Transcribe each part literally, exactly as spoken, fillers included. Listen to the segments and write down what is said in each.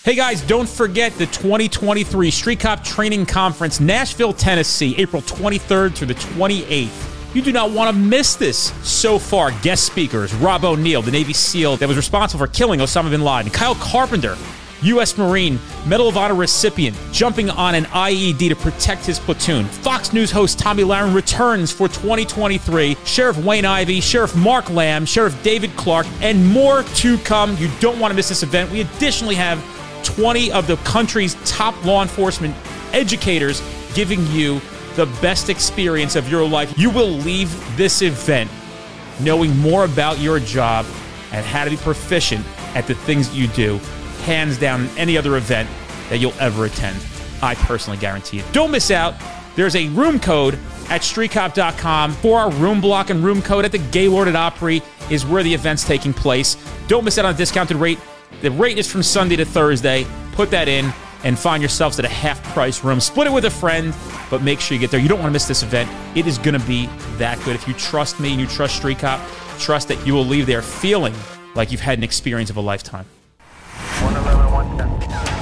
Hey guys, don't forget the twenty twenty-three Street Cop Training Conference, Nashville, Tennessee, April twenty-third through the twenty-eighth. You do not want to miss this. So far, guest speakers, Rob O'Neill, the Navy SEAL that was responsible for killing Osama bin Laden, Kyle Carpenter, U S Marine, Medal of Honor recipient, jumping on an I E D to protect his platoon. Fox News host Tommy Lahren returns for twenty twenty-three. Sheriff Wayne Ivey, Sheriff Mark Lamb, Sheriff David Clark, and more to come. You don't want to miss this event. We additionally have twenty of the country's top law enforcement educators giving you the best experience of your life. You will leave this event knowing more about your job and how to be proficient at the things you do, hands down, than any other event that you'll ever attend. I personally guarantee it. Don't miss out. There's a room code at street cop dot com for our room block, and room code at the Gaylord at Opry is where the event's taking place. Don't miss out on a discounted rate. The rate is from Sunday to Thursday. Put that in and find yourselves at a half-price room. Split it with a friend, but make sure you get there. You don't want to miss this event. It is going to be that good. If you trust me and you trust Street Cop, trust that you will leave there feeling like you've had an experience of a lifetime. one eleven, one ten.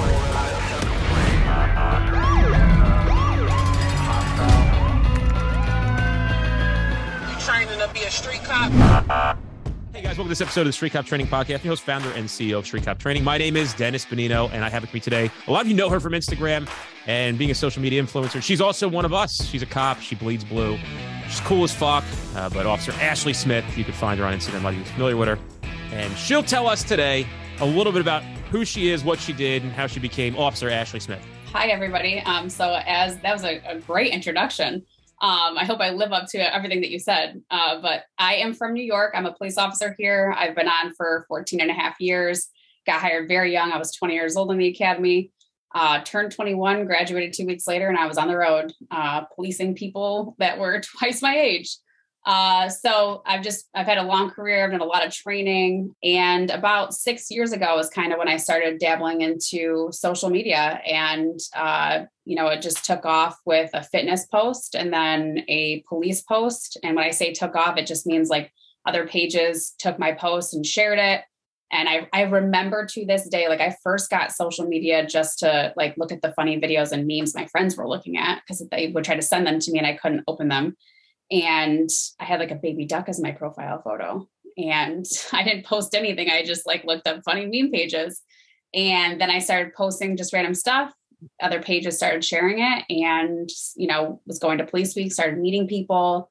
You training to be a street cop? Hey guys, welcome to this episode of the Street Cop Training Podcast. I'm your host, founder, and C E O of Street Cop Training. My name is Dennis Benino, and I have with me today, a lot of you know her from Instagram and being a social media influencer. She's also one of us. She's a cop. She bleeds blue. She's cool as fuck. Uh, but Officer Ashley Smith, you can find her on Instagram. A lot of you are familiar with her. And she'll tell us today a little bit about who she is, what she did, and how she became Officer Ashley Smith. Hi, everybody. Um, so as that was a, a great introduction. Um, I hope I live up to everything that you said. Uh, but I am from New York. I'm a police officer here. I've been on for fourteen and a half years. Got hired very young. I was twenty years old in the academy. Uh, turned twenty-one, graduated two weeks later, and I was on the road uh, policing people that were twice my age. Uh, so I've just, I've had a long career. I've done a lot of training. And about six years ago was kind of when I started dabbling into social media, and, uh, you know, it just took off with a fitness post and then a police post. And when I say took off, it just means like other pages took my post and shared it. And I, I remember to this day, like I first got social media just to like look at the funny videos and memes my friends were looking at, because they would try to send them to me and I couldn't open them. And I had like a baby duck as my profile photo, and I didn't post anything. I just like looked up funny meme pages, and then I started posting just random stuff. Other pages started sharing it, and, you know, was going to police week, started meeting people,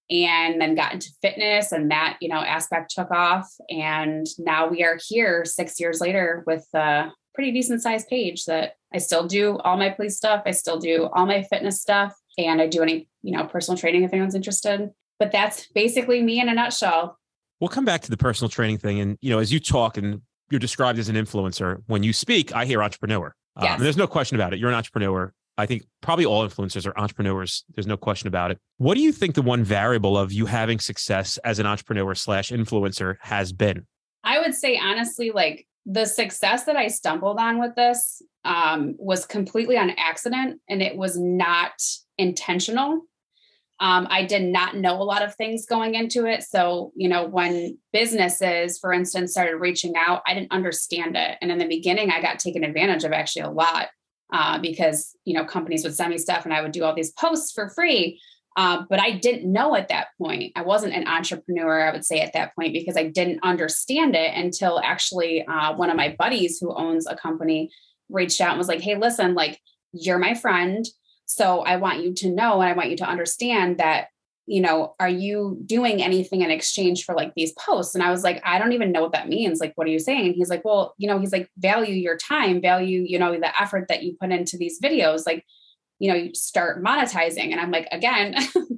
and then got into fitness, and that, you know, aspect took off. And now we are here six years later with a pretty decent sized page that I still do all my police stuff. I still do all my fitness stuff. And I do any, you know, personal training if anyone's interested. But that's basically me in a nutshell. We'll come back to the personal training thing. And, you know, as you talk and you're described as an influencer, when you speak, I hear entrepreneur. Yes. Um, and there's no question about it. You're an entrepreneur. I think probably all influencers are entrepreneurs. There's no question about it. What do you think the one variable of you having success as an entrepreneur slash influencer has been? I would say, honestly, like the success that I stumbled on with this um, was completely on accident, and it was not intentional. Um, I did not know a lot of things going into it. So, you know, when businesses, for instance, started reaching out, I didn't understand it. And in the beginning, I got taken advantage of actually a lot uh, because, you know, companies would send me stuff and I would do all these posts for free. Uh, but I didn't know at that point. I wasn't an entrepreneur, I would say, at that point, because I didn't understand it until actually uh, one of my buddies who owns a company reached out and was like, hey, listen, like, you're my friend. So I want you to know, and I want you to understand that, you know, are you doing anything in exchange for like these posts? And I was like, I don't even know what that means. Like, what are you saying? He's like, well, you know, he's like, value your time, value, you know, the effort that you put into these videos. Like, you know, you start monetizing. And I'm like, again,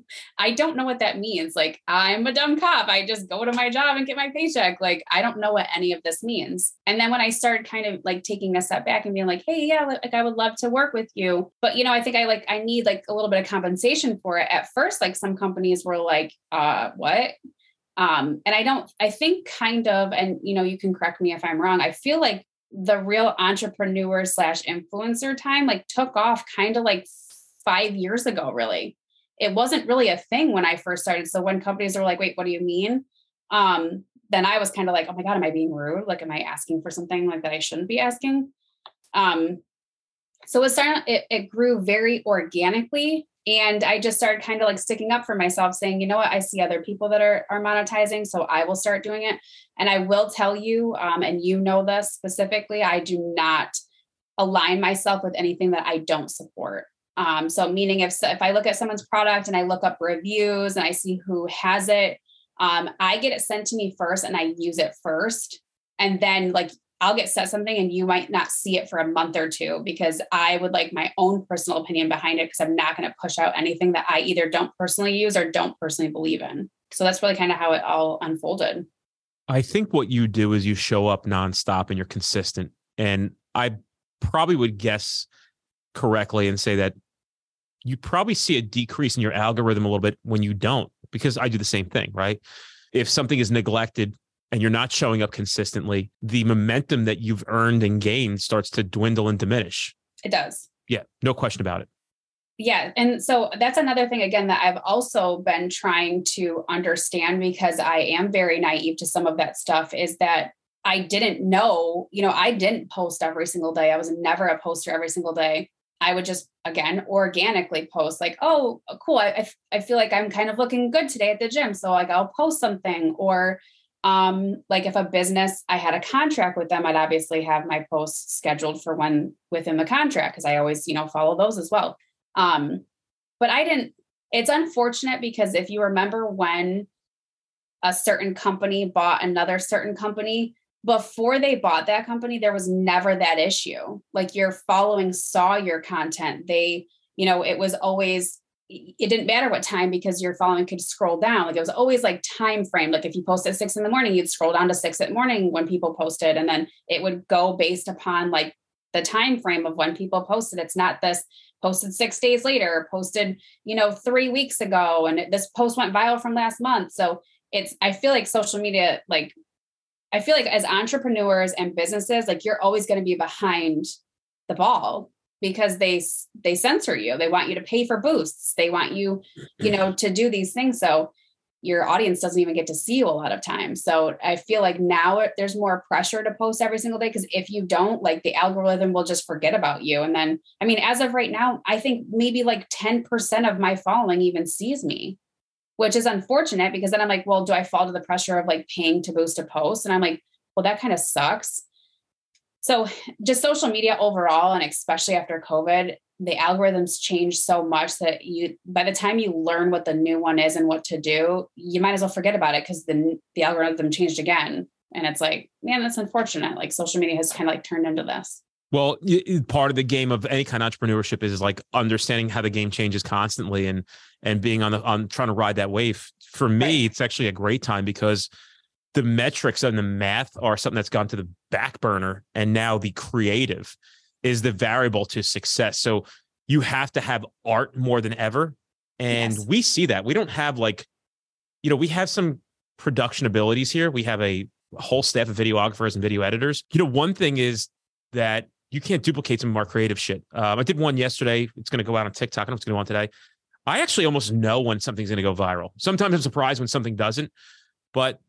I don't know what that means. Like, I'm a dumb cop. I just go to my job and get my paycheck. Like, I don't know what any of this means. And then when I started kind of like taking a step back and being like, hey, yeah, like I would love to work with you. But, you know, I think I like, I need like a little bit of compensation for it. At first, like some companies were like, uh, what? Um, and I don't, I think kind of, and, you know, you can correct me if I'm wrong. I feel like the real entrepreneur slash influencer time like took off kind of like five years ago, really. It wasn't really a thing when I first started. So when companies are like, wait, what do you mean? Um, then I was kind of like, oh my God, am I being rude? Like, am I asking for something like that I shouldn't be asking? Um, so it started, it, it grew very organically. And I just started kind of like sticking up for myself, saying, you know what, I see other people that are, are monetizing, so I will start doing it. And I will tell you, um, and you know this specifically, I do not align myself with anything that I don't support. Um, so meaning if, if I look at someone's product and I look up reviews and I see who has it, um, I get it sent to me first and I use it first. And then like, I'll get set something and you might not see it for a month or two because I would like my own personal opinion behind it because I'm not going to push out anything that I either don't personally use or don't personally believe in. So that's really kind of how it all unfolded. I think what you do is you show up nonstop and you're consistent. And I probably would guess correctly and say that you probably see a decrease in your algorithm a little bit when you don't, because I do the same thing, right? If something is neglected and you're not showing up consistently, the momentum that you've earned and gained starts to dwindle and diminish. It does. Yeah, no question about it. Yeah. And so that's another thing, again, that I've also been trying to understand because I am very naive to some of that stuff is that I didn't know, you know, I didn't post every single day. I was never a poster every single day. I would just, again, organically post like, oh, cool. I, I feel like I'm kind of looking good today at the gym. So like I'll post something or Um, like if a business, I had a contract with them, I'd obviously have my posts scheduled for when within the contract. Cause I always, you know, follow those as well. Um, but I didn't, it's unfortunate because if you remember when a certain company bought another certain company, before they bought that company, there was never that issue. Like your following saw your content. They, you know, it was always, it didn't matter what time because your following could scroll down. Like it was always like time frame. Like if you post at six in the morning, you'd scroll down to six at morning when people posted. And then it would go based upon like the time frame of when people posted. It's not this posted six days later, posted, you know, three weeks ago. And it, this post went viral from last month. So it's, I feel like social media, like, I feel like as entrepreneurs and businesses, like you're always going to be behind the ball. Because they they censor you. They want you to pay for boosts. They want you, you know, to do these things. So your audience doesn't even get to see you a lot of times. So I feel like now there's more pressure to post every single day because if you don't, like the algorithm will just forget about you. And then, I mean, as of right now, I think maybe like ten percent of my following even sees me, which is unfortunate because then I'm like, well, do I fall to the pressure of like paying to boost a post? And I'm like, well, that kind of sucks. So just social media overall, and especially after COVID, the algorithms change so much that you, by the time you learn what the new one is and what to do, you might as well forget about it because the, the algorithm changed again. And it's like, man, that's unfortunate. Like social media has kind of like turned into this. Well, part of the game of any kind of entrepreneurship is like understanding how the game changes constantly and, and being on the, on trying to ride that wave. For me, right. It's actually a great time because the metrics and the math are something that's gone to the back burner. And now the creative is the variable to success. So you have to have art more than ever. And yes. We see that. We don't have like, you know, we have some production abilities here. We have a whole staff of videographers and video editors. You know, one thing is that you can't duplicate some of our creative shit. Um, I did one yesterday. It's going to go out on TikTok. I don't know if it's going to go on today. I actually almost know when something's going to go viral. Sometimes I'm surprised when something doesn't, but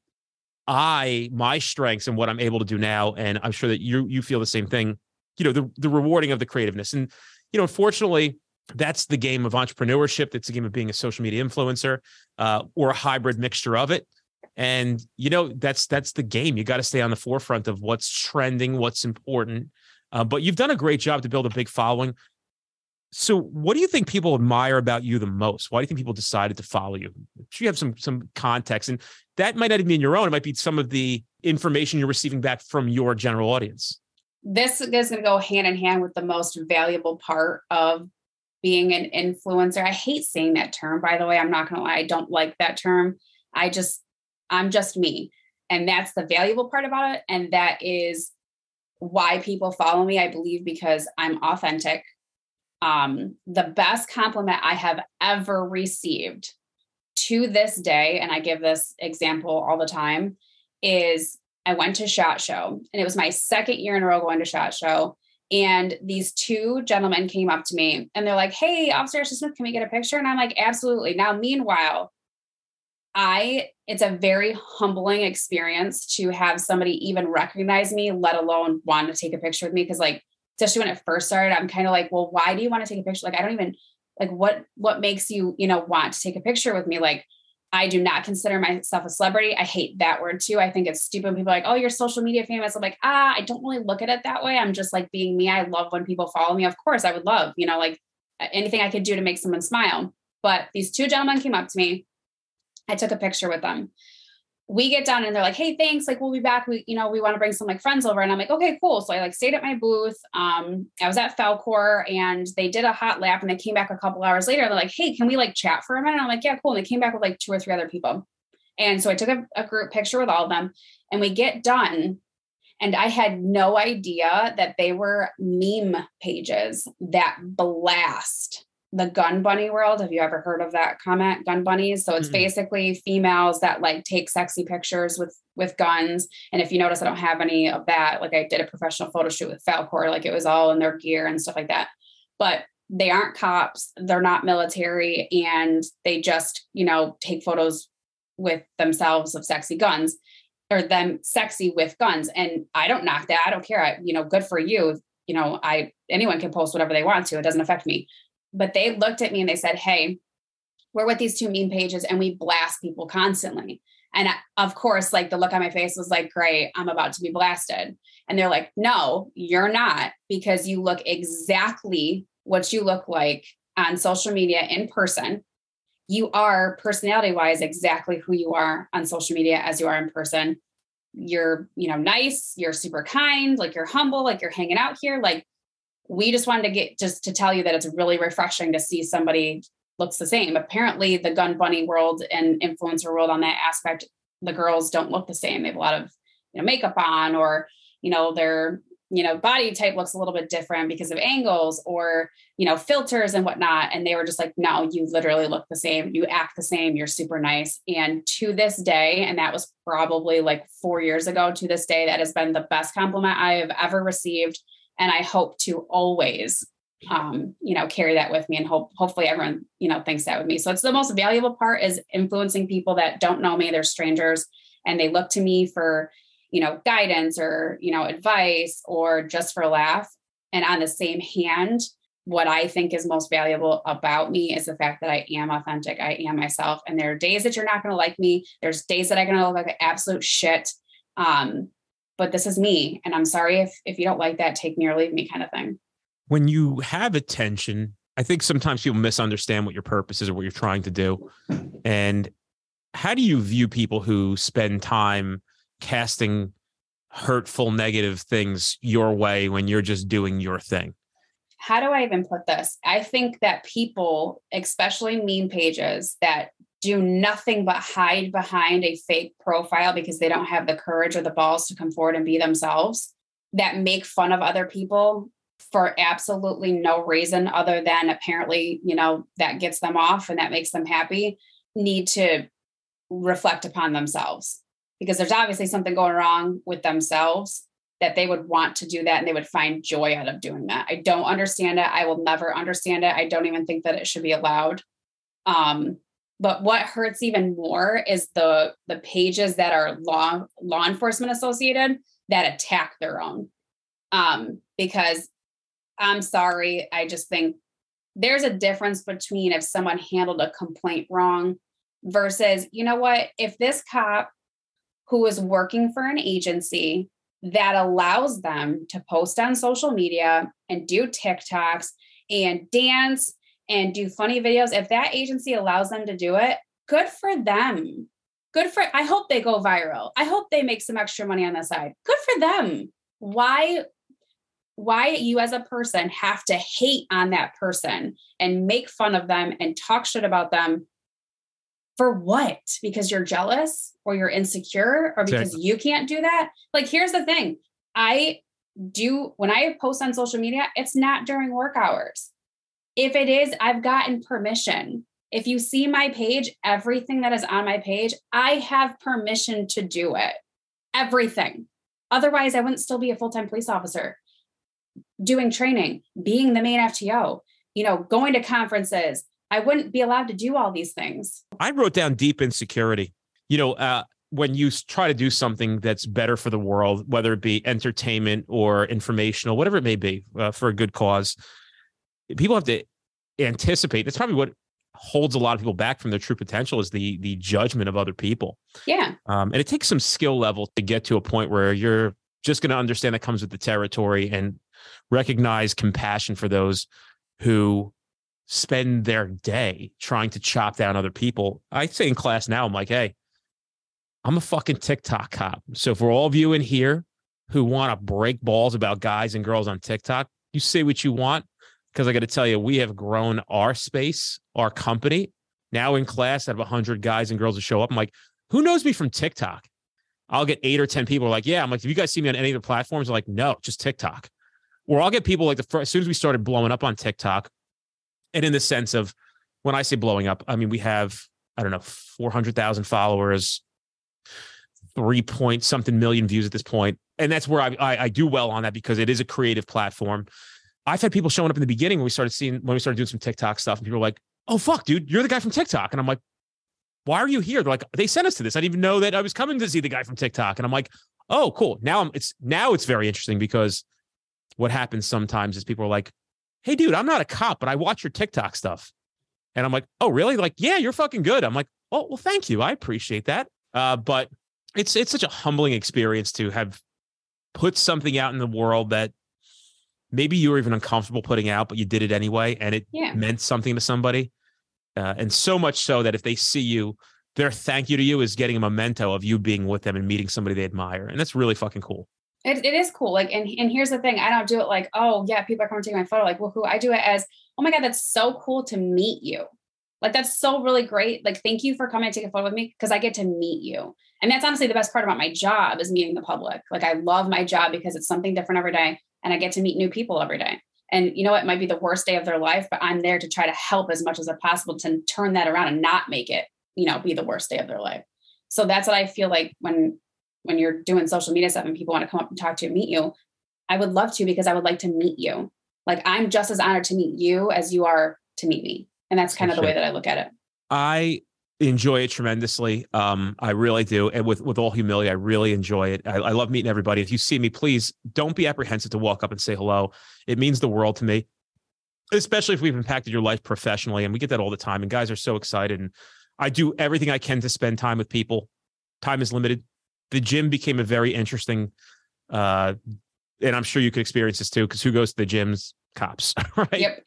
I, my strengths and what I'm able to do now, and I'm sure that you you feel the same thing, you know, the, the rewarding of the creativeness. And, you know, unfortunately, that's the game of entrepreneurship. It's the game of being a social media influencer uh, or a hybrid mixture of it. And, you know, that's that's the game. You got to stay on the forefront of what's trending, what's important. Uh, but you've done a great job to build a big following. So what do you think people admire about you the most? Why do you think people decided to follow you? You have some some context, and that might not even be your own. It might be some of the information you're receiving back from your general audience. This is going to go hand in hand with the most valuable part of being an influencer. I hate saying that term, by the way. I'm not going to lie. I don't like that term. I just, I'm just me. And that's the valuable part about it. And that is why people follow me, I believe, because I'm authentic. Um, the best compliment I have ever received to this day, and I give this example all the time, is I went to SHOT Show, and it was my second year in a row going to SHOT Show. And these two gentlemen came up to me and they're like, "Hey, Officer Ashley Smith, can we get a picture?" And I'm like, "Absolutely." Now, meanwhile, I, it's a very humbling experience to have somebody even recognize me, let alone want to take a picture with me. Cause like, especially when it first started, I'm kind of like, well, why do you want to take a picture? Like, I don't even like what, what makes you, you know, want to take a picture with me? Like, I do not consider myself a celebrity. I hate that word too. I think it's stupid when people are like, oh, you're social media famous. I'm like, ah, I don't really look at it that way. I'm just like being me. I love when people follow me. Of course I would love, you know, like anything I could do to make someone smile. But these two gentlemen came up to me. I took a picture with them. We get done and they're like, hey, thanks. Like, we'll be back. We, you know, we want to bring some like friends over. And I'm like, okay, cool. So I like stayed at my booth. Um, I was at Falcor and they did a hot lap and they came back a couple hours later. They're like, hey, can we like chat for a minute? And I'm like, yeah, cool. And they came back with like two or three other people. And so I took a, a group picture with all of them and we get done. And I had no idea that they were meme pages that blast the gun bunny world. Have you ever heard of that comment? Gun bunnies. So it's mm-hmm. basically females that like take sexy pictures with, with guns. And if you notice, I don't have any of that. Like I did a professional photo shoot with Falcor, like it was all in their gear and stuff like that, but they aren't cops. They're not military. And they just, you know, take photos with themselves of sexy guns or them sexy with guns. And I don't knock that. I don't care. I, you know, good for you. You know, I, anyone can post whatever they want to, it doesn't affect me. But they looked at me and they said, hey, we're with these two meme pages and we blast people constantly. And of course, like the look on my face was like, great, I'm about to be blasted. And they're like, no, you're not, because you look exactly what you look like on social media in person. You are personality wise, exactly who you are on social media as you are in person. You're, you know, nice, you're super kind, like you're humble, like you're hanging out here. Like, we just wanted to get just to tell you that it's really refreshing to see somebody looks the same. Apparently the gun bunny world and influencer world on that aspect, the girls don't look the same. They have a lot of, you know, makeup on, or, you know, their, you know, body type looks a little bit different because of angles or, you know, filters and whatnot. And they were just like, no, you literally look the same. You act the same. You're super nice. And to this day, and that was probably like four years ago, to this day, that has been the best compliment I have ever received. And I hope to always, um, you know, carry that with me and hope, hopefully everyone, you know, thinks that with me. So it's the most valuable part is influencing people that don't know me. They're strangers and they look to me for, you know, guidance or, you know, advice or just for a laugh. And on the same hand, what I think is most valuable about me is the fact that I am authentic. I am myself. And there are days that you're not going to like me. There's days that I'm going to look like absolute shit. Um, But this is me. And I'm sorry if, if you don't like that, take me or leave me kind of thing. When you have attention, I think sometimes people misunderstand what your purpose is or what you're trying to do. And how do you view people who spend time casting hurtful, negative things your way when you're just doing your thing? How do I even put this? I think that people, especially meme pages that do nothing but hide behind a fake profile because they don't have the courage or the balls to come forward and be themselves, that make fun of other people for absolutely no reason other than apparently, you know, that gets them off and that makes them happy, need to reflect upon themselves, because there's obviously something going wrong with themselves that they would want to do that and they would find joy out of doing that. I don't understand it. I will never understand it. I don't even think that it should be allowed. Um, But what hurts even more is the the pages that are law law enforcement associated that attack their own. Um, because I'm sorry, I just think there's a difference between if someone handled a complaint wrong versus, you know what, if this cop who is working for an agency that allows them to post on social media and do TikToks and dance and do funny videos, if that agency allows them to do it, good for them. Good for, I hope they go viral. I hope they make some extra money on the side. Good for them. Why, why you as a person have to hate on that person and make fun of them and talk shit about them for what? Because you're jealous or you're insecure or because exactly. you can't do that? Like, here's the thing. I do, when I post on social media, it's not during work hours. If it is, I've gotten permission. If you see my page, everything that is on my page, I have permission to do it. Everything. Otherwise, I wouldn't still be a full-time police officer, doing training, being the main F T O, you know, going to conferences. I wouldn't be allowed to do all these things. I wrote down deep insecurity. You know, uh, when you try to do something that's better for the world, whether it be entertainment or informational, whatever it may be, uh, for a good cause, people have to anticipate. That's probably what holds a lot of people back from their true potential, is the the judgment of other people. Yeah. Um, and it takes some skill level to get to a point where you're just going to understand that comes with the territory and recognize compassion for those who spend their day trying to chop down other people. I say in class now, I'm like, hey, I'm a fucking TikTok cop. So for all of you in here who want to break balls about guys and girls on TikTok, you say what you want, because I got to tell you, we have grown our space, our company. Now in class, out of one hundred guys and girls that show up, I'm like, who knows me from TikTok? I'll get eight or ten people are like, yeah. I'm like, have you guys seen me on any of the platforms? They're like, no, just TikTok. Or I'll get people like the first, as soon as we started blowing up on TikTok, and in the sense of when I say blowing up, I mean, we have, I don't know, four hundred thousand followers, three point something million views at this point. And that's where I, I I do well on that, because it is a creative platform. I've had people showing up in the beginning when we started seeing, when we started doing some TikTok stuff, and people were like, oh, fuck, dude, you're the guy from TikTok. And I'm like, why are you here? They're like, they sent us to this. I didn't even know that I was coming to see the guy from TikTok. And I'm like, oh, cool. Now I'm, it's, now it's very interesting, because what happens sometimes is people are like, hey, dude, I'm not a cop, but I watch your TikTok stuff. And I'm like, oh, really? Like, yeah, you're fucking good. I'm like, oh, well, thank you. I appreciate that. Uh, but it's, it's such a humbling experience to have put something out in the world that maybe you were even uncomfortable putting out, but you did it anyway. And it Yeah. meant something to somebody. Uh, and so much so that if they see you, their thank you to you is getting a memento of you being with them and meeting somebody they admire. And that's really fucking cool. It, it is cool. Like, and, and here's the thing. I don't do it like, oh yeah, people are coming to take my photo. Like, well, who I do it as, oh my God, that's so cool to meet you. Like, that's so really great. Like, thank you for coming and take a photo with me, because I get to meet you. And that's honestly the best part about my job, is meeting the public. Like, I love my job because it's something different every day, and I get to meet new people every day. And you know, it might be the worst day of their life, but I'm there to try to help as much as possible to turn that around and not make it, you know, be the worst day of their life. So that's what I feel like when, when you're doing social media stuff and people want to come up and talk to you, meet you, I would love to, because I would like to meet you. Like, I'm just as honored to meet you as you are to meet me. And that's kind of the way that I look at it. I enjoy it tremendously. Um, I really do. And with, with all humility, I really enjoy it. I, I love meeting everybody. If you see me, please don't be apprehensive to walk up and say hello. It means the world to me, especially if we've impacted your life professionally. And we get that all the time. And guys are so excited. And I do everything I can to spend time with people. Time is limited. The gym became a very interesting, uh, and I'm sure you could experience this too, because who goes to the gyms? Cops, right? Yep.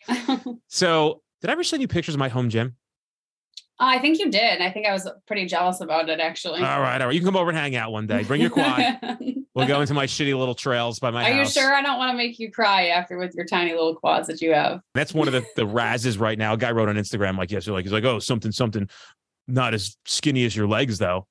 So did I ever send you pictures of my home gym? Uh, I think you did. I think I was pretty jealous about it, actually. All right, all right. You can come over and hang out one day. Bring your quad. We'll go into my shitty little trails by my Are house. you sure? I don't want to make you cry after with your tiny little quads that you have. That's one of the, the razzes right now. A guy wrote on Instagram like yesterday, like, he's like, oh, something, something, not as skinny as your legs, though.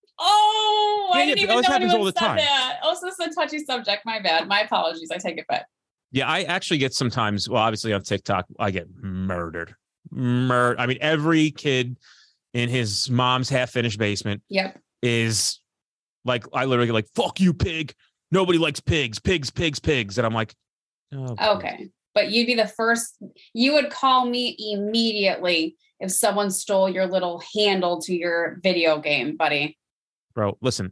Oh, Yeah, I yeah, didn't but even this know happens anyone all the said time. that. Also, it's a touchy subject. My bad. My apologies. I take it back. Yeah, I actually get sometimes, well, obviously on TikTok, I get murdered. Murder. I mean, every kid in his mom's half-finished basement Yep. is like, I literally get like, fuck you, pig. Nobody likes pigs, pigs, pigs, pigs. And I'm like, oh, Okay. But you'd be the first, you would call me immediately if someone stole your little handle to your video game, buddy. bro, listen,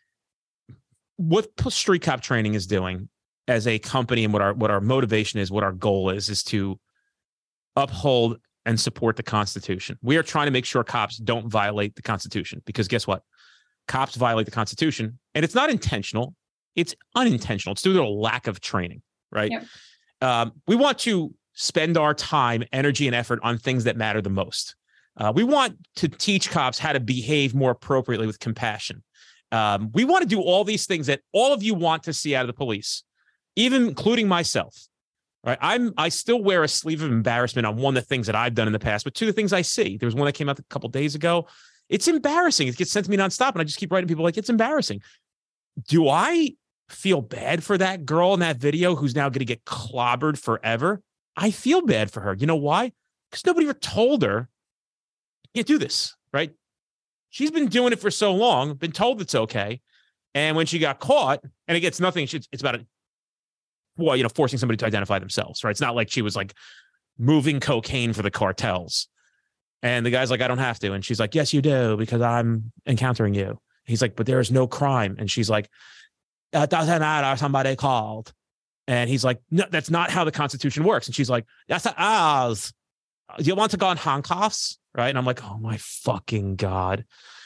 what Street Cop Training is doing as a company, and what our what our motivation is, what our goal is, is to uphold and support the Constitution. We are trying to make sure cops don't violate the Constitution, because guess what? Cops violate the Constitution, and it's not intentional. It's unintentional. It's due to a lack of training, right? Yep. Um, we want to spend our time, energy, and effort on things that matter the most. Uh, we want to teach cops how to behave more appropriately with compassion. Um, we want to do all these things that all of you want to see out of the police, even including myself. Right? I'm I still wear a sleeve of embarrassment on one of the things that I've done in the past, but two of the things I see. There was one that came out a couple days ago. It's embarrassing. It gets sent to me nonstop, and I just keep writing people like, it's embarrassing. Do I feel bad for that girl in that video who's now going to get clobbered forever? I feel bad for her. You know why? Because nobody ever told her, you can't do this, right? She's been doing it for so long, been told it's okay. And when she got caught, and it gets nothing, it's about a, well, you know, forcing somebody to identify themselves, right? It's not like she was like moving cocaine for the cartels. And the guy's like, I don't have to. And she's like, yes, you do, because I'm encountering you. He's like, but there is no crime. And she's like, it doesn't matter. Somebody called. And he's like, no, that's not how the Constitution works. And she's like, that's not ours. Do you want to go on handcuffs? Right. And I'm like, oh my fucking God.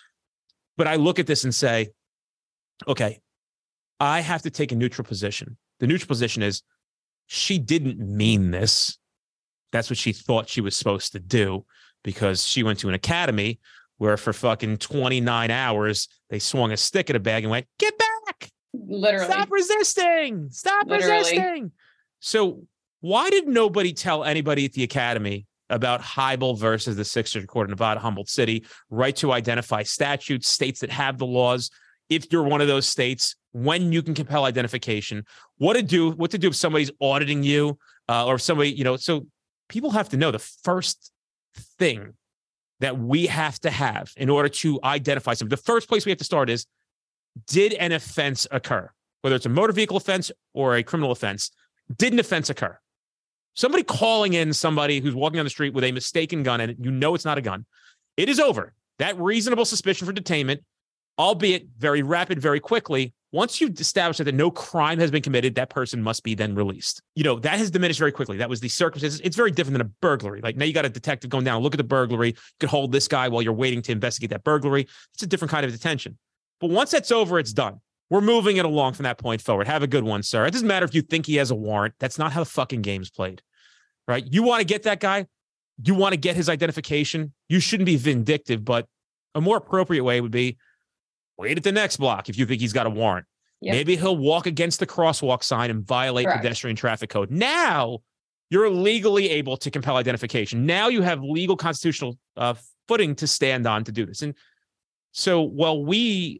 But I look at this and say, okay, I have to take a neutral position. The neutral position is she didn't mean this. That's what she thought she was supposed to do because she went to an academy where for fucking twenty-nine hours, they swung a stick at a bag and went, get back. Literally. Stop resisting. Stop Literally. resisting. So why did nobody tell anybody at the academy about Hybel versus the Sixth Circuit Court of Nevada, Humboldt City, right to identify statutes, states that have the laws, if you're one of those states, when you can compel identification, what to do, what to do if somebody's auditing you uh, or somebody, you know, so people have to know the first thing that we have to have in order to identify something. The first place we have to start is, did an offense occur? Whether it's a motor vehicle offense or a criminal offense, did an offense occur? Somebody calling in somebody who's walking on the street with a mistaken gun and you know it's not a gun, it is over. That reasonable suspicion for detainment, albeit very rapid, very quickly. Once you've established that no crime has been committed, that person must be then released. You know, that has diminished very quickly. That was the circumstances. It's very different than a burglary. Like now you got a detective going down, look at the burglary. You could hold this guy while you're waiting to investigate that burglary. It's a different kind of detention. But once that's over, it's done. We're moving it along from that point forward. Have a good one, sir. It doesn't matter if you think he has a warrant. That's not how the fucking game's played, right? You want to get that guy. You want to get his identification. You shouldn't be vindictive, but a more appropriate way would be wait at the next block if you think he's got a warrant. Yep. Maybe he'll walk against the crosswalk sign and violate Correct. pedestrian traffic code. Now you're legally able to compel identification. Now you have legal constitutional uh, footing to stand on to do this. And so while we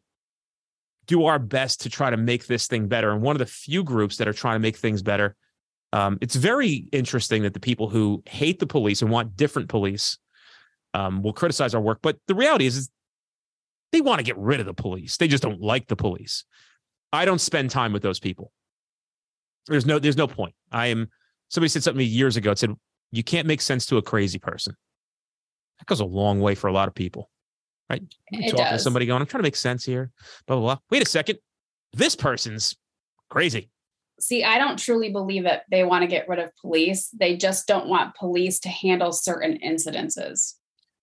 do our best to try to make this thing better, and one of the few groups that are trying to make things better, um, it's very interesting that the people who hate the police and want different police um, will criticize our work. But the reality is, is they want to get rid of the police. They just don't like the police. I don't spend time with those people. There's no, there's no point. I am, somebody said something to me years ago. It said, you can't make sense to a crazy person. That goes a long way for a lot of people, right? You're talking to somebody going, I'm trying to make sense here, blah, blah, blah. Wait a second. This person's crazy. See, I don't truly believe that they want to get rid of police. They just don't want police to handle certain incidences.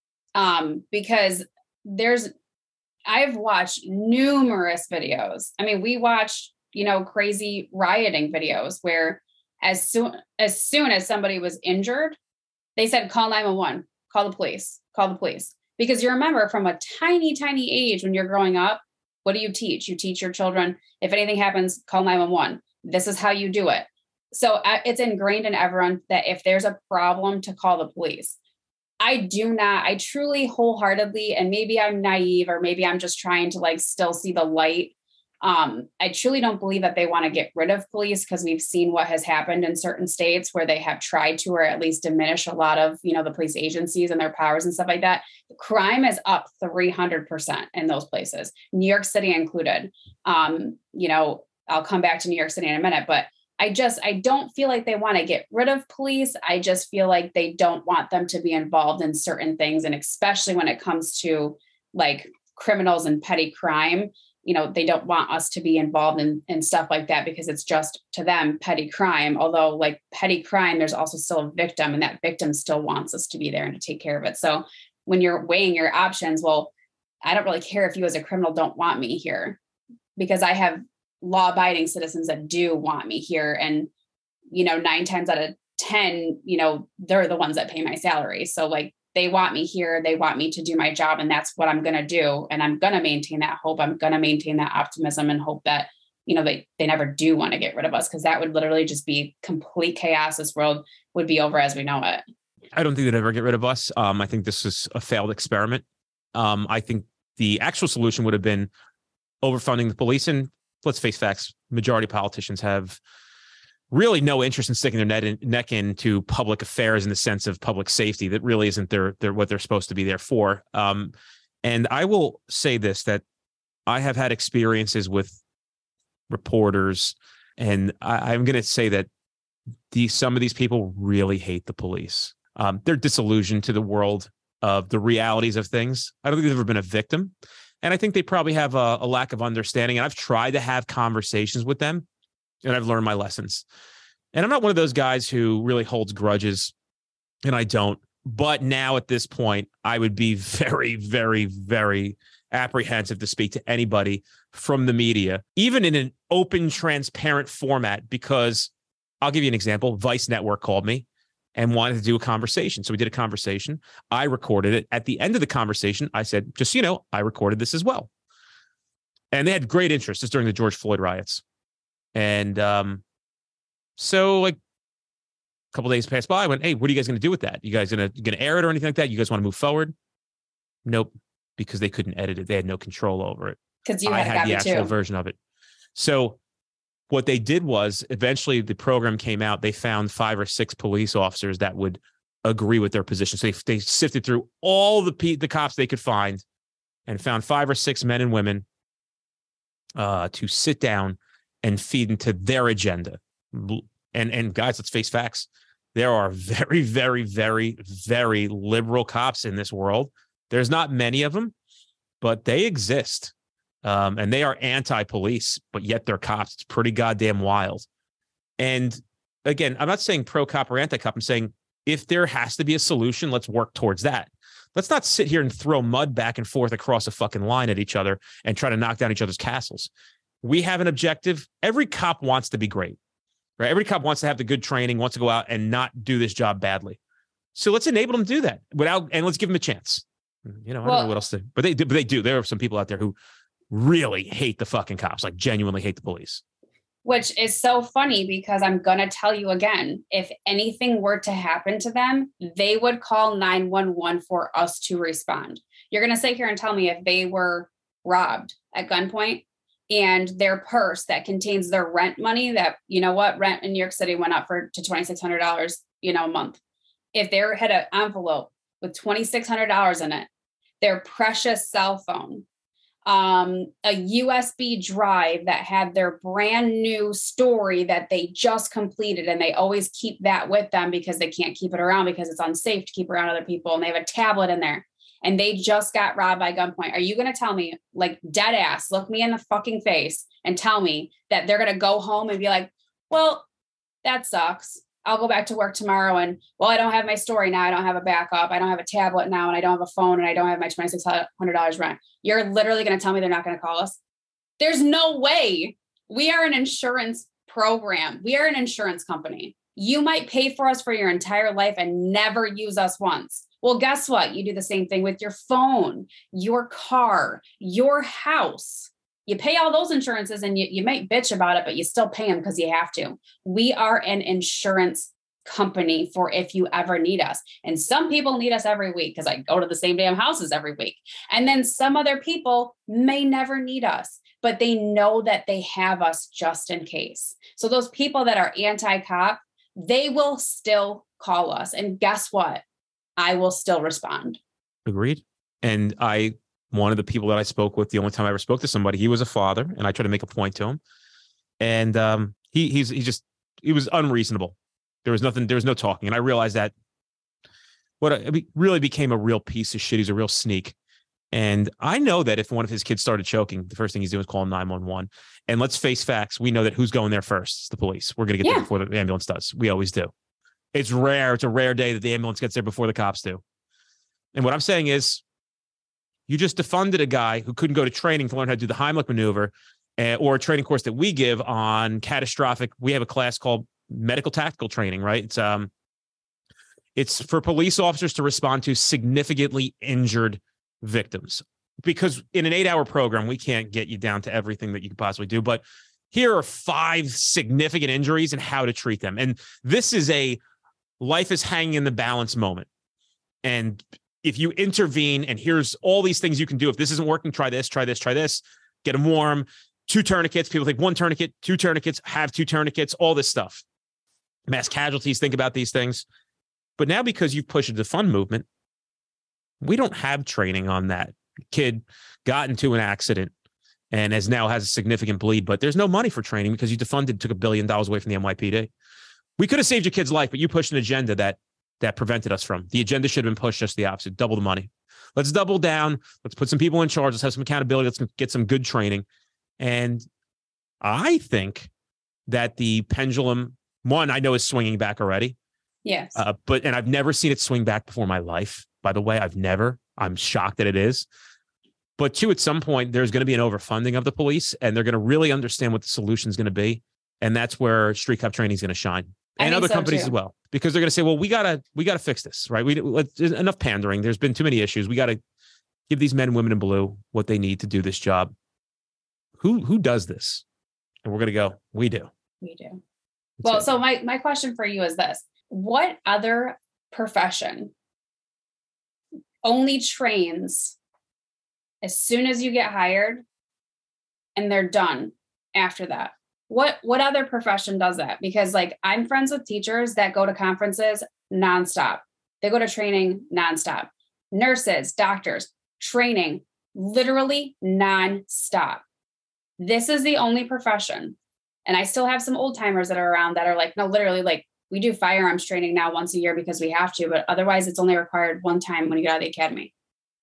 Um, because there's, I've watched numerous videos. I mean, we watched, you know, crazy rioting videos where as soon as soon as somebody was injured, they said, call nine one one, call the police, call the police. Because you remember from a tiny, tiny age when you're growing up, what do you teach? You teach your children, if anything happens, call nine one one. This is how you do it. So uh, it's ingrained in everyone that if there's a problem, to call the police. I do not, I truly wholeheartedly, and maybe I'm naive or maybe I'm just trying to like still see the light. Um, I truly don't believe that they want to get rid of police because we've seen what has happened in certain states where they have tried to, or at least diminish a lot of, you know, the police agencies and their powers and stuff like that. Crime is up three hundred percent in those places, New York City included. Um, you know, I'll come back to New York City in a minute, but I just, I don't feel like they want to get rid of police. I just feel like they don't want them to be involved in certain things. And especially when it comes to like criminals and petty crime, you know, they don't want us to be involved in, in stuff like that because it's just to them petty crime. Although like petty crime, there's also still a victim and that victim still wants us to be there and to take care of it. So when you're weighing your options, well, I don't really care if you as a criminal don't want me here because I have law-abiding citizens that do want me here. And, you know, nine times out of ten, you know, they're the ones that pay my salary. So like they want me here. They want me to do my job. And that's what I'm going to do. And I'm going to maintain that hope. I'm going to maintain that optimism and hope that, you know, they, they never do want to get rid of us because that would literally just be complete chaos. This world would be over as we know it. I don't think they'd ever get rid of us. Um, I think this is a failed experiment. Um, I think the actual solution would have been overfunding the police. And let's face facts, majority of politicians have really no interest in sticking their neck, in, neck into public affairs in the sense of public safety. That really isn't their, their what they're supposed to be there for. Um, and I will say this, that I have had experiences with reporters, and I, I'm going to say that these some of these people really hate the police. Um, they're disillusioned to the world of the realities of things. I don't think they've ever been a victim. And I think they probably have a, a lack of understanding. And I've tried to have conversations with them, and I've learned my lessons. And I'm not one of those guys who really holds grudges, and I don't. But now at this point, I would be very, very, very apprehensive to speak to anybody from the media, even in an open, transparent format, because I'll give you an example. Vice Network called me and wanted to do a conversation. So we did a conversation. I recorded it. At the end of the conversation, I said, just so you know, I recorded this as well. And they had great interest just during the George Floyd riots. And um, so like a couple days passed by. I went, hey, what are you guys going to do with that? You guys going to going to air it or anything like that? You guys want to move forward? Nope, because they couldn't edit it. They had no control over it. Because you I had, had the actual too. version of it. So what they did was eventually the program came out. They found five or six police officers that would agree with their position. So they, they sifted through all the the cops they could find and found five or six men and women uh, to sit down and feed into their agenda. And, and guys, let's face facts. There are very, very, very, very liberal cops in this world. There's not many of them, but they exist. Um, and they are anti-police, but yet they're cops. It's pretty goddamn wild. And again, I'm not saying pro-cop or anti-cop. I'm saying if there has to be a solution, let's work towards that. Let's not sit here and throw mud back and forth across a fucking line at each other and try to knock down each other's castles. We have an objective. Every cop wants to be great, right? Every cop wants to have the good training, wants to go out and not do this job badly. So let's enable them to do that without, and let's give them a chance. You know, I well, don't know what else to, but they do, but they do. There are some people out there who really hate the fucking cops, like genuinely hate the police. Which is so funny because I'm going to tell you again, if anything were to happen to them, they would call nine one one for us to respond. You're going to sit here and tell me if they were robbed at gunpoint and their purse that contains their rent money that, you know what, rent in New York City went up for to twenty-six hundred dollars, you know, a month. If they had an envelope with twenty-six hundred dollars in it, their precious cell phone, um, a U S B drive that had their brand new story that they just completed. And they always keep that with them because they can't keep it around because it's unsafe to keep around other people. And they have a tablet in there and they just got robbed by gunpoint. Are you going to tell me, like dead ass, look me in the fucking face and tell me that they're going to go home and be like, well, that sucks. I'll go back to work tomorrow. And well, I don't have my story now. I don't have a backup. I don't have a tablet now. And I don't have a phone and I don't have my twenty-six hundred dollars rent. You're literally going to tell me they're not going to call us? There's no way. We are an insurance program. We are an insurance company. You might pay for us for your entire life and never use us once. Well, guess what? You do the same thing with your phone, your car, your house. You pay all those insurances and you, you might bitch about it, but you still pay them because you have to. We are an insurance company for if you ever need us. And some people need us every week because I go to the same damn houses every week. And then some other people may never need us, but they know that they have us just in case. So those people that are anti-cop, they will still call us. And guess what? I will still respond. Agreed. And I... One of the people that I spoke with, the only time I ever spoke to somebody, he was a father, and I tried to make a point to him. And um, he he's he just he was unreasonable. There was nothing, there was no talking. And I realized that what it really became a real piece of shit. He's a real sneak. And I know that if one of his kids started choking, the first thing he's doing is calling nine one one. And let's face facts. We know that who's going there first? It's the police. We're going to get yeah. there before the ambulance does. We always do. It's rare. It's a rare day that the ambulance gets there before the cops do. And what I'm saying is, you just defunded a guy who couldn't go to training to learn how to do the Heimlich maneuver uh, or a training course that we give on catastrophic. We have a class called medical tactical training, right? It's um, it's for police officers to respond to significantly injured victims, because in an eight hour program, we can't get you down to everything that you could possibly do. But here are five significant injuries and how to treat them. And this is a life is hanging in the balance moment. And if you intervene and here's all these things you can do, if this isn't working, try this, try this, try this, get them warm, two tourniquets. People think one tourniquet, two tourniquets, have two tourniquets, all this stuff. Mass casualties, think about these things. But now because you've pushed a defund movement, we don't have training on that. Kid got into an accident and has now has a significant bleed, but there's no money for training because you defunded, took a billion dollars away from the N Y P D. We could have saved your kid's life, but you pushed an agenda that that prevented us from. The agenda should have been pushed just the opposite, double the money. Let's double down. Let's put some people in charge. Let's have some accountability. Let's get some good training. And I think that the pendulum, one, I know is swinging back already. Yes. Uh, but, and I've never seen it swing back before in my life. By the way, I've never, I'm shocked that it is. But two, at some point, there's going to be an overfunding of the police, and they're going to really understand what the solution is going to be. And that's where Street Cop Training is going to shine. And other so companies too. as well, because they're going to say, well, we got to, we got to fix this, right? We let's, enough pandering. There's been too many issues. We got to give these men and women in blue what they need to do this job. Who, who does this? And we're going to go, we do. We do. That's well, it. so my, my question for you is this: what other profession only trains as soon as you get hired and they're done after that? What what other profession does that? Because like I'm friends with teachers that go to conferences nonstop. They go to training nonstop. Nurses, doctors, training literally nonstop. This is the only profession. And I still have some old timers that are around that are like, no, literally like we do firearms training now once a year because we have to, but otherwise it's only required one time when you get out of the academy.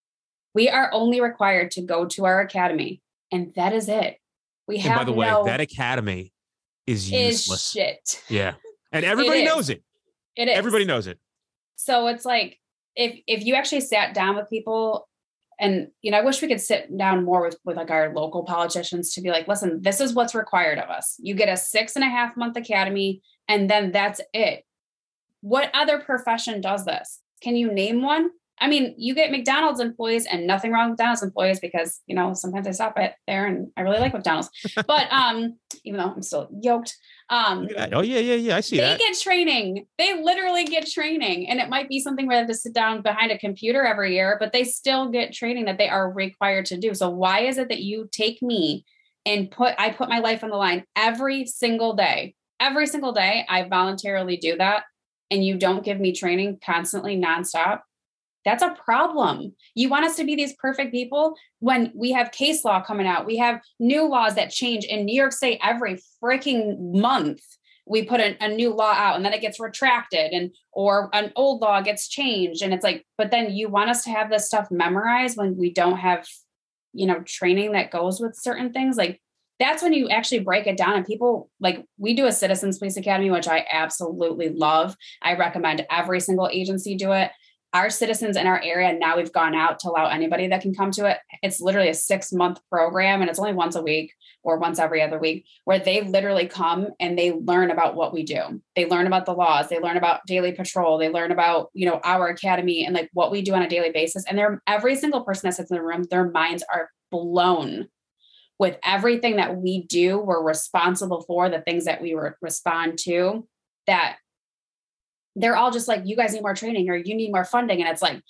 We are only required to go to our academy, and that is it. We have and by the way, no, that academy is useless. Is shit. Yeah. And everybody it knows it. It is. Everybody knows it. So it's like, if if you actually sat down with people, and, you know, I wish we could sit down more with, with like our local politicians to be like, listen, this is what's required of us. You get a six and a half month academy, and then that's it. What other profession does this? Can you name one? I mean, you get McDonald's employees, and nothing wrong with McDonald's employees because, you know, sometimes I stop at there and I really like McDonald's, but um, even though I'm still yoked. Um, oh, yeah, yeah, yeah. I see they that. They get training. They literally get training. And it might be something where they have to sit down behind a computer every year, but they still get training that they are required to do. So why is it that you take me and put, I put my life on the line every single day, every single day, I voluntarily do that, and you don't give me training constantly nonstop? That's a problem. You want us to be these perfect people when we have case law coming out. We have new laws that change in New York State every freaking month. We put a, a new law out and then it gets retracted, and or an old law gets changed. And it's like, but then you want us to have this stuff memorized when we don't have, you know, training that goes with certain things. Like that's when you actually break it down. And people, like, we do a Citizens Police Academy, which I absolutely love. I recommend every single agency do it. Our citizens in our area, now we've gone out to allow anybody that can come to it. It's literally a six month program, and it's only once a week or once every other week, where they literally come and they learn about what we do. They learn about the laws. They learn about daily patrol. They learn about, you know, our academy and like what we do on a daily basis. And they're, every single person that sits in the room, their minds are blown with everything that we do. We're responsible for the things that we re- respond to, that they're all just like, you guys need more training or you need more funding. And it's like,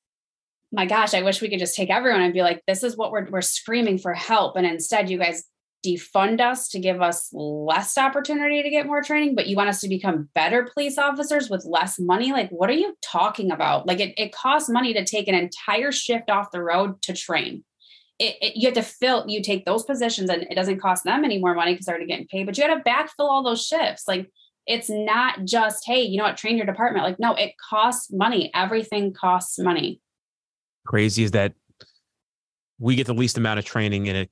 my gosh, I wish we could just take everyone and be like, this is what we're, we're screaming for help. And instead you guys defund us to give us less opportunity to get more training, but you want us to become better police officers with less money. Like, what are you talking about? Like it, it costs money to take an entire shift off the road to train. It, it, you have to fill, you take those positions and it doesn't cost them any more money because they're already getting paid, but you got to backfill all those shifts. Like, it's not just, hey, you know what, train your department. Like, no, it costs money. Everything costs money. Crazy is that we get the least amount of training in a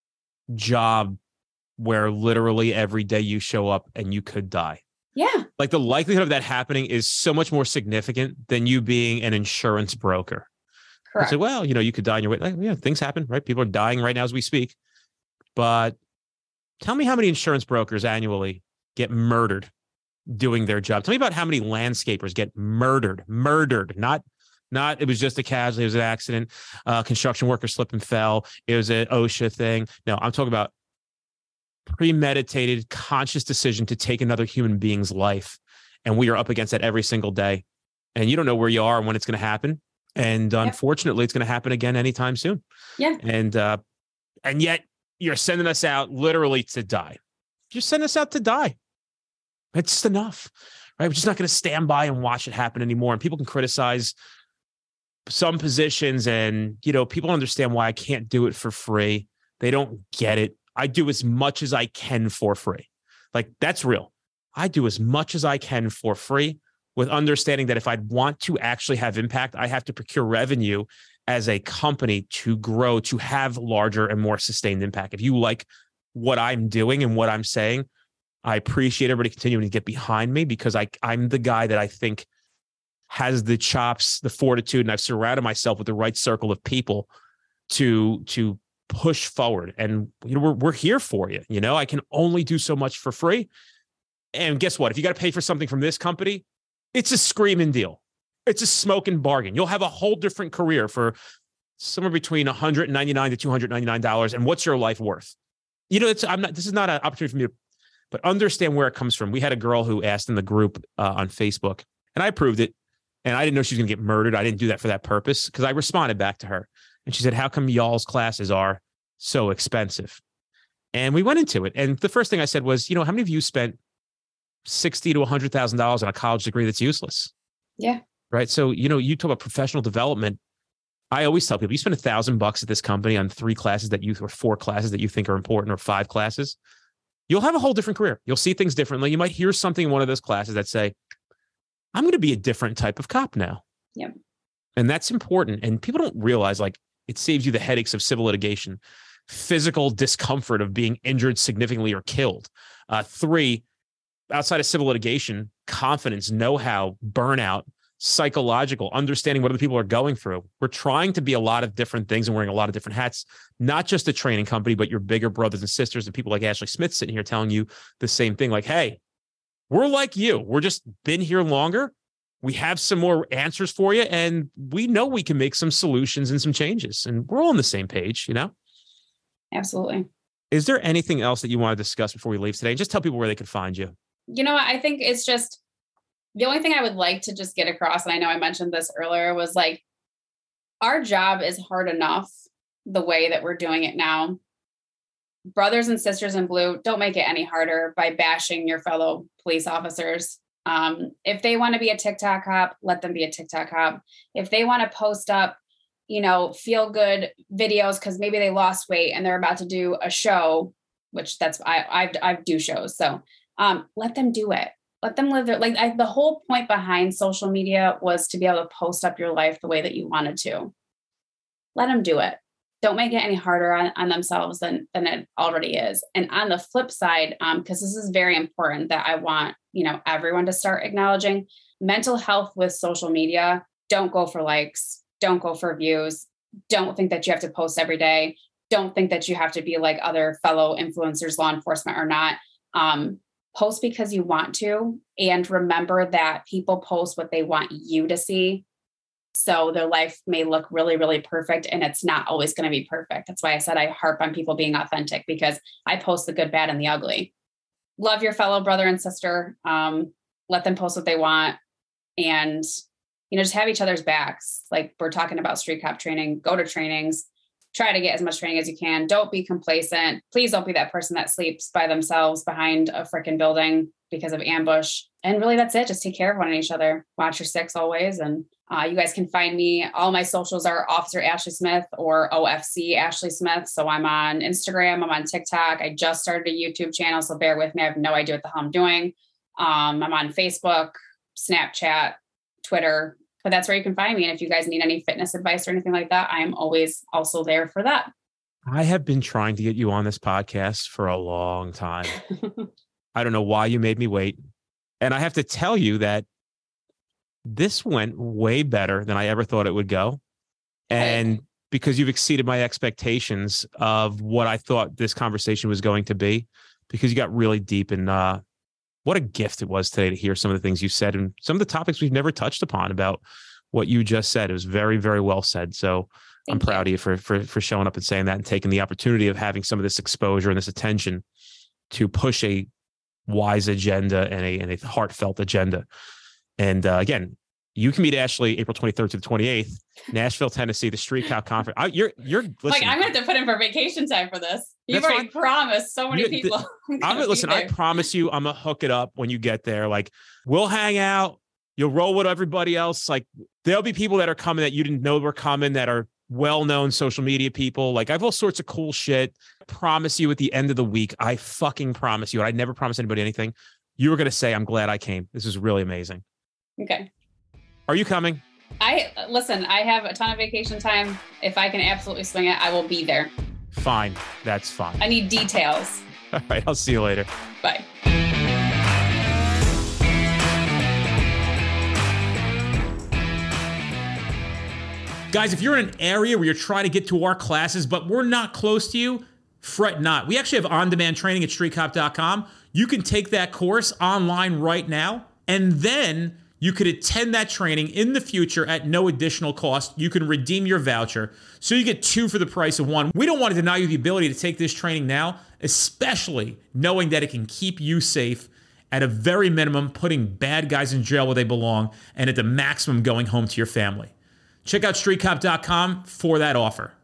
job where literally every day you show up and you could die. Yeah. Like the likelihood of that happening is so much more significant than you being an insurance broker. Correct. Say, well, you know, you could die in your way. Like, yeah, things happen, right? People are dying right now as we speak. But tell me how many insurance brokers annually get murdered doing their job. Tell me about how many landscapers get murdered, murdered, not, not, it was just a casualty. It was an accident. Uh, construction worker slipped and fell. It was an OSHA thing. No, I'm talking about premeditated, conscious decision to take another human being's life. And we are up against that every single day. And you don't know where you are and when it's going to happen. And yep. Unfortunately, it's going to happen again anytime soon. Yeah. And, uh, and yet you're sending us out literally to die. You're sending us out to die. It's just enough, right? We're just not going to stand by and watch it happen anymore. And people can criticize some positions, and, you know, people understand why I can't do it for free. They don't get it. I do as much as I can for free. Like, that's real. I do as much as I can for free. with understanding that if I want to actually have impact, I have to procure revenue as a company to grow, to have larger and more sustained impact. If you like what I'm doing and what I'm saying, I appreciate everybody continuing to get behind me, because I, I'm the guy that I think has the chops, the fortitude, and I've surrounded myself with the right circle of people to, to push forward. And, you know, we're, we're here for you. You know, I can only do so much for free. And guess what? If you got to pay for something from this company, it's a screaming deal. It's a smoking bargain. You'll have a whole different career for somewhere between one hundred ninety-nine dollars to two hundred ninety-nine dollars. And what's your life worth? You know, it's, I'm not, this is not an opportunity for me to, but understand where it comes from. We had a girl who asked in the group uh, on Facebook, and I approved it. And I didn't know she was going to get murdered. I didn't do that for that purpose, because I responded back to her. And she said, how come y'all's classes are so expensive? And we went into it. And the first thing I said was, you know, how many of you spent sixty to one hundred thousand dollars on a college degree that's useless? Yeah. Right. So, you know, you talk about professional development. I always tell people, you spend a thousand bucks at this company on three classes that you, or four classes that you think are important, or five classes, you'll have a whole different career. You'll see things differently. You might hear something in one of those classes that say, I'm going to be a different type of cop now. Yep. And that's important. And people don't realize, like, it saves you the headaches of civil litigation, physical discomfort of being injured significantly or killed. Uh, three, outside of civil litigation, confidence, know-how, burnout, psychological, understanding what other people are going through. We're trying to be a lot of different things and wearing a lot of different hats, not just a training company, but your bigger brothers and sisters and people like Ashley Smith sitting here telling you the same thing. Like, hey, we're like you. We're just been here longer. We have some more answers for you, and we know we can make some solutions and some changes, and we're all on the same page, you know? Absolutely. Is there anything else that you want to discuss before we leave today? Just tell people where they can find you. You know what? I think it's just, the only thing I would like to just get across, and I know I mentioned this earlier, was like, our job is hard enough the way that we're doing it now. Brothers and sisters in blue, don't make it any harder by bashing your fellow police officers. Um, if they want to be a TikTok cop, let them be a TikTok cop. If they want to post up, you know, feel good videos because maybe they lost weight and they're about to do a show, which that's, I, I, I do shows. So um, let them do it. Let them live their, like I, the whole point behind social media was to be able to post up your life the way that you wanted to. Let them do it. Don't make it any harder on, on themselves than, than it already is. And on the flip side, um, because this is very important that I want, you know, everyone to start acknowledging mental health with social media. Don't go for likes. Don't go for views. Don't think that you have to post every day. Don't think that you have to be like other fellow influencers, law enforcement or not. Um, post because you want to. And remember that people post what they want you to see. So their life may look really, really perfect, and it's not always going to be perfect. That's why I said I harp on people being authentic, because I post the good, bad, and the ugly. Love your fellow brother and sister. Um, let them post what they want, and, you know, just have each other's backs. Like we're talking about street cop training, go to trainings, try to get as much training as you can. Don't be complacent. Please don't be that person that sleeps by themselves behind a freaking building because of ambush. And really, that's it. Just take care of one and each other. Watch your six always. And uh, you guys can find me. All my socials are Officer Ashley Smith or O F C Ashley Smith. So I'm on Instagram. I'm on TikTok. I just started a YouTube channel, so bear with me. I have no idea what the hell I'm doing. Um, I'm on Facebook, Snapchat, Twitter, but that's where you can find me. And if you guys need any fitness advice or anything like that, I am always also there for that. I have been trying to get you on this podcast for a long time. I don't know why you made me wait. And I have to tell you that this went way better than I ever thought it would go. And because you've exceeded my expectations of what I thought this conversation was going to be, because you got really deep in uh, what a gift it was today to hear some of the things you said and some of the topics we've never touched upon about what you just said. It was very, very well said. So Thank I'm proud you. of you for, for, for showing up and saying that and taking the opportunity of having some of this exposure and this attention to push a wise agenda and a, and a heartfelt agenda. And uh, again, you can meet Ashley April twenty-third to the twenty-eighth, Nashville, Tennessee, the Street Cop Conference. I, you're, you're listen, like, I'm going to have to put in for vacation time for this. You've already fine. promised so many you, people. The, I'm gonna, listen, I promise you, I'm going to hook it up when you get there. Like, we'll hang out. You'll roll with everybody else. Like, there'll be people that are coming that you didn't know were coming that are well-known social media people. Like, I have all sorts of cool shit. I promise you at the end of the week, I fucking promise you, I never promise anybody anything. You were going to say, I'm glad I came. This is really amazing. Okay. Are you coming? I listen, I have a ton of vacation time. If I can absolutely swing it, I will be there. Fine. That's fine. I need details. All right. I'll see you later. Bye. Guys, if you're in an area where you're trying to get to our classes, but we're not close to you, fret not. We actually have on-demand training at street cop dot com. You can take that course online right now, and then you could attend that training in the future at no additional cost. You can redeem your voucher, so you get two for the price of one. We don't want to deny you the ability to take this training now, especially knowing that it can keep you safe at a very minimum, putting bad guys in jail where they belong, and at the maximum going home to your family. Check out street cop dot com for that offer.